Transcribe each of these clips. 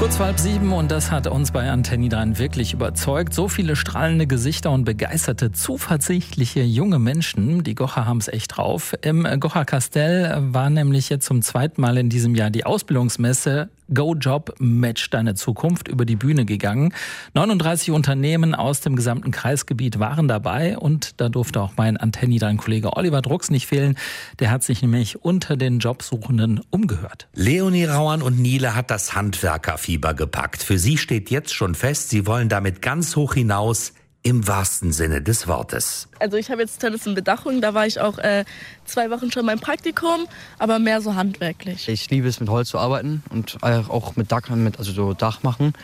Kurz vor 6:30 und das hat uns bei Antenne Niederrhein wirklich überzeugt. So viele strahlende Gesichter und begeisterte, zuversichtliche junge Menschen. Die Gocher haben es echt drauf. Im Gocher Kastell war nämlich jetzt zum zweiten Mal in diesem Jahr die Ausbildungsmesse Go Job Match Deine Zukunft über die Bühne gegangen. 39 Unternehmen aus dem gesamten Kreisgebiet waren dabei und da durfte auch mein Antenne Niederrhein-Kollege Oliver Drucks nicht fehlen. Der hat sich nämlich unter den Jobsuchenden umgehört. Leonie Rauern und Niele hat das Handwerkerfieber gepackt. Für sie steht jetzt schon fest, sie wollen damit ganz hoch hinaus, im wahrsten Sinne des Wortes. Also ich habe jetzt Tennis in Bedachung, da war ich auch 2 Wochen schon beim Praktikum, aber mehr so handwerklich. Ich liebe es, mit Holz zu arbeiten und auch mit Dach machen.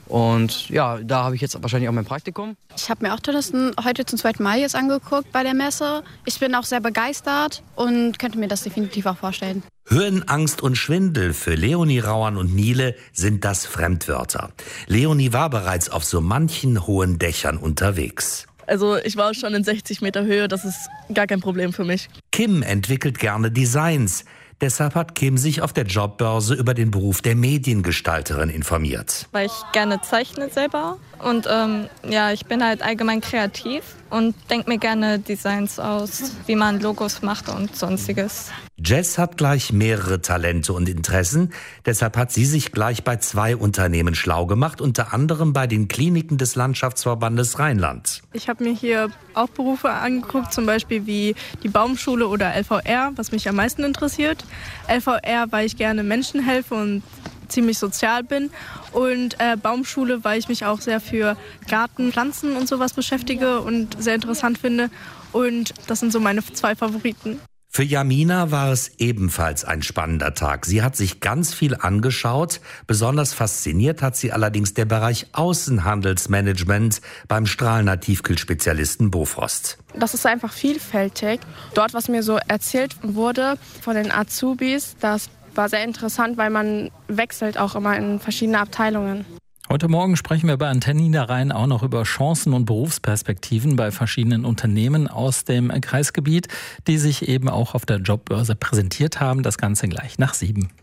Und ja, da habe ich jetzt wahrscheinlich auch mein Praktikum. Ich habe mir auch Touristen heute zum 2. Mal jetzt angeguckt bei der Messe. Ich bin auch sehr begeistert und könnte mir das definitiv auch vorstellen. Höhenangst und Schwindel für Leonie Rauern und Niele sind das Fremdwörter. Leonie war bereits auf so manchen hohen Dächern unterwegs. Also ich war schon in 60 Meter Höhe, das ist gar kein Problem für mich. Kim entwickelt gerne Designs. Deshalb hat Kim sich auf der Jobbörse über den Beruf der Mediengestalterin informiert. Weil ich gerne zeichne selber und ich bin halt allgemein kreativ und denke mir gerne Designs aus, wie man Logos macht und sonstiges. Jess hat gleich mehrere Talente und Interessen. Deshalb hat sie sich gleich bei 2 Unternehmen schlau gemacht, unter anderem bei den Kliniken des Landschaftsverbandes Rheinland. Ich habe mir hier auch Berufe angeguckt, zum Beispiel wie die Baumschule oder LVR, was mich am meisten interessiert. LVR, weil ich gerne Menschen helfe und ziemlich sozial bin, und Baumschule, weil ich mich auch sehr für Garten, Pflanzen und sowas beschäftige und sehr interessant finde, und das sind so meine 2 Favoriten. Für Jamina war es ebenfalls ein spannender Tag. Sie hat sich ganz viel angeschaut. Besonders fasziniert hat sie allerdings der Bereich Außenhandelsmanagement beim Strahlener Tiefkühlspezialisten Bofrost. Das ist einfach vielfältig. Dort, was mir so erzählt wurde von den Azubis, das war sehr interessant, weil man wechselt auch immer in verschiedene Abteilungen. Heute Morgen sprechen wir bei Antenne Niederrhein auch noch über Chancen und Berufsperspektiven bei verschiedenen Unternehmen aus dem Kreisgebiet, die sich eben auch auf der Jobbörse präsentiert haben. Das Ganze gleich nach 7.